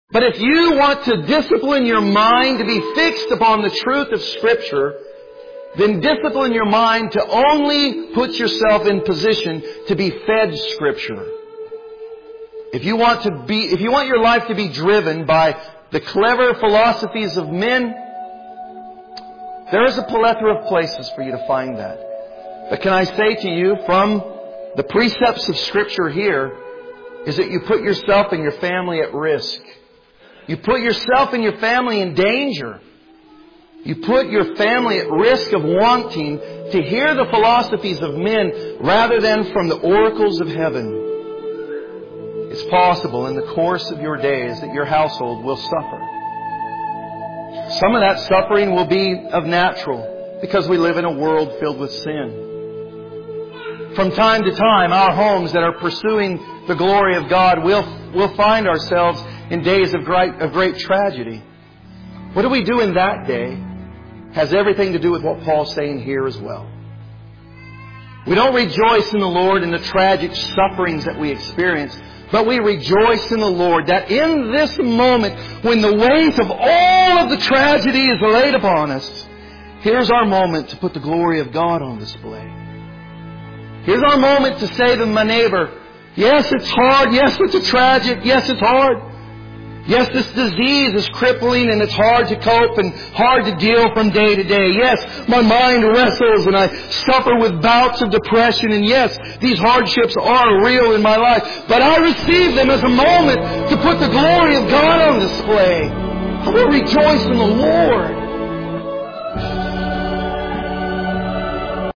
But if you want to discipline your mind to be fixed upon the truth of Scripture, then discipline your mind to only put yourself in position to be fed Scripture. If you want your life to be driven by the clever philosophies of men, there is a plethora of places for you to find that. But can I say to you, from the precepts of Scripture here, is that you put yourself and your family at risk. You put yourself and your family in danger. You put your family at risk of wanting to hear the philosophies of men rather than from the oracles of heaven. It's possible in the course of your days that your household will suffer. Some of that suffering will be of natural, because we live in a world filled with sin. From time to time, our homes that are pursuing the glory of God will find ourselves in days of great tragedy. What do we do in that day has everything to do with what Paul's saying here as well. We don't rejoice in the Lord in the tragic sufferings that we experience, but we rejoice in the Lord that in this moment, when the weight of all of the tragedy is laid upon us, here's our moment to put the glory of God on display. Here's our moment to say to my neighbor, yes, it's hard. Yes, it's tragic. Yes, it's hard. Yes, this disease is crippling and it's hard to cope and hard to deal from day to day. Yes, my mind wrestles and I suffer with bouts of depression. And yes, these hardships are real in my life. But I receive them as a moment to put the glory of God on display. I will rejoice in the Lord.